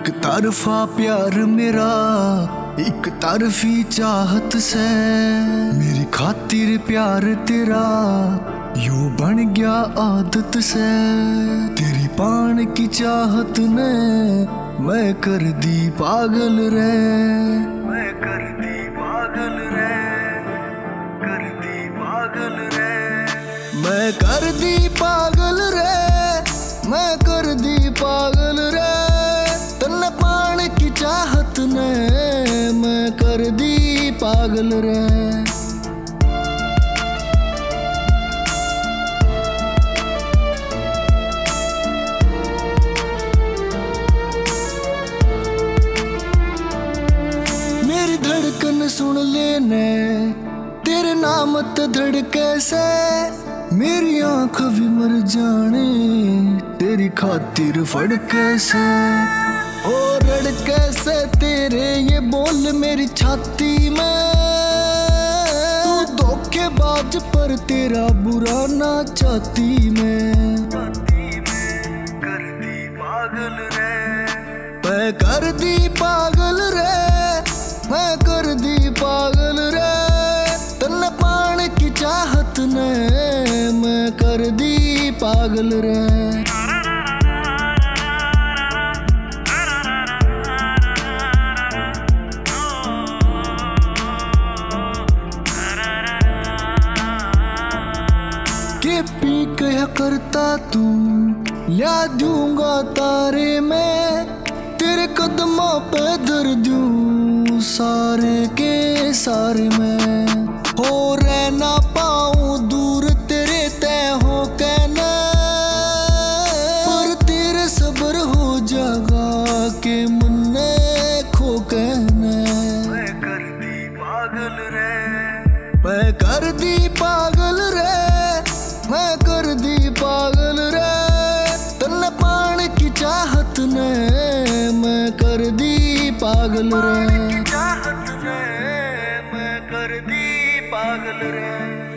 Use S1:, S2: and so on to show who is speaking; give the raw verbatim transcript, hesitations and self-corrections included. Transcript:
S1: एक तरफा प्यार मेरा एक तरफी चाहत से, मेरी खातिर प्यार तेरा यूं बन गया आदत से। तेरी पान की चाहत ने मैं कर दी पागल रे, मैं कर दी पागल रे, कर दी पागल रे, मैं कर दी पागल रे, मैं कर दी पागल रे। तन्ने पान की चाहत ने मैं कर दी पागल रे। मेरी धड़कन सुन लेने तेरे नाम ते धड़के से, मेरी आँख भी मर जाने तेरी खातिर फड़के से। ओ रड़के से तेरे ये बोल मेरी छाती में, तू धोखेबाज पर तेरा बुरा ना चाहती मैं। कर दी पागल रे, मैं कर दी पागल रे, मैं कर दी पागल रे। तन्ने पान की चाहत ने मैं कर दी पागल रे। के पी कहा करता तू ला दूंगा तारे में, तेरे कदमों पे धर दूं सारे के सारे में। हो रह ना पाऊं दूर तेरे तय हो कहना, पर तेरे सब्र हो जागा के मुन्ने खो कहना। मैं कर दी पागल रे, मैं कर दी पागल रे, मैं कर दी पागल रे। तन्ने पान की चाहत ने मैं कर दी पागल रे, चाहत ने मैं कर दी पागल रे।